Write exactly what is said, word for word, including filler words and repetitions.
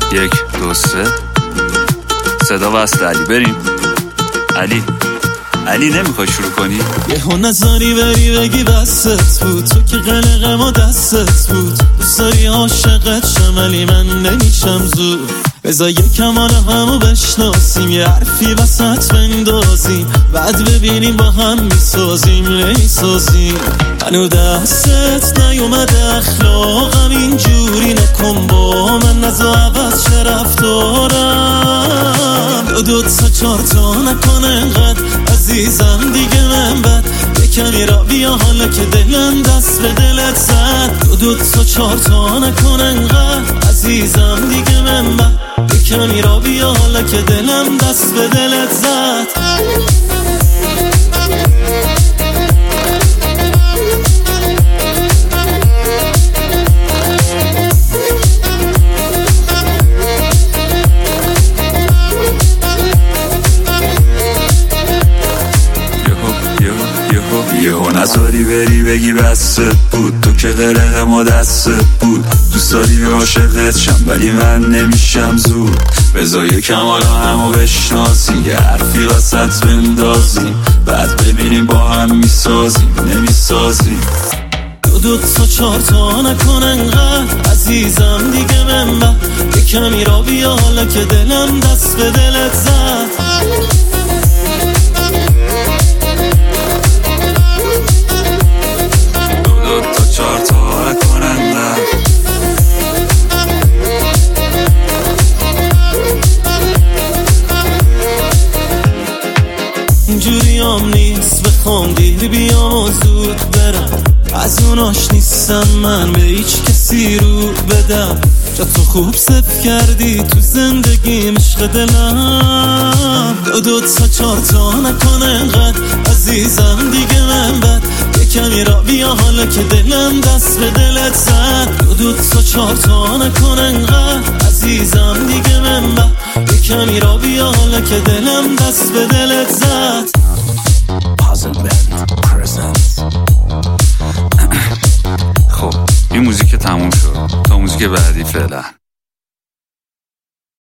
یک دو سه صدا وصل علی. بریم علی. علی نمیخوای شروع کنی؟ یه ها نظری بری بگی بستت بود، تو که قلقم و دستت بود. دوست داری عاشقت شم ولی من نمیشم زود. بذار یکم حالا همو بشناسیم، یه حرفی وسط بندازیم، بعد ببینیم با هم میسازیم نمیسازیم. منو دستت نیومده اخلاقم اینجوری نکن با من، نزا عوض چه رفتارم. دو دو تا چار تا نکن انقدر عزیزم دیگه من بد. یکمی را بیا حالا که دلم دست به دلت زد. دو دو تا چار تا نکن انقدر عزیزم دیگه من بد. یکمی را بیا حالا که دلم دست به دلت زد. یهو نذاری بری بگی بستت بود، تو که قلقم و دستت بود. دوست داری عاشقت شم ولی من نمیشم زود. بذار یکم حالا همو بشناسیم، یه حرفی وسط بندازیم، بعد ببینیم با هم میسازیم نمیسازیم. دو دو تا چار تا نکن انقدر عزیزم دیگه من بد. یکمی را بیا حالا که دلم دست به دلت زد. اینجوری هم نیست بخوام دیر بیام و زود برم، از اوناش نیستم من به هیچ کسی رو بدم. جا تو خوب صف کردی تو زندگیم عشق دلم. دو دو تا چار تا نکن انقدر عزیزم دیگه من بد. یکمی را بیا حالا که دلم دست به دلت زد. دو دو تا چار تا نکن انقدر عزیزم دیگه من بد. یکمی را بیا حالا که دلم دست به دلت زد. خب این موزیک تموم شد، تا موزیک بعدی فعلا.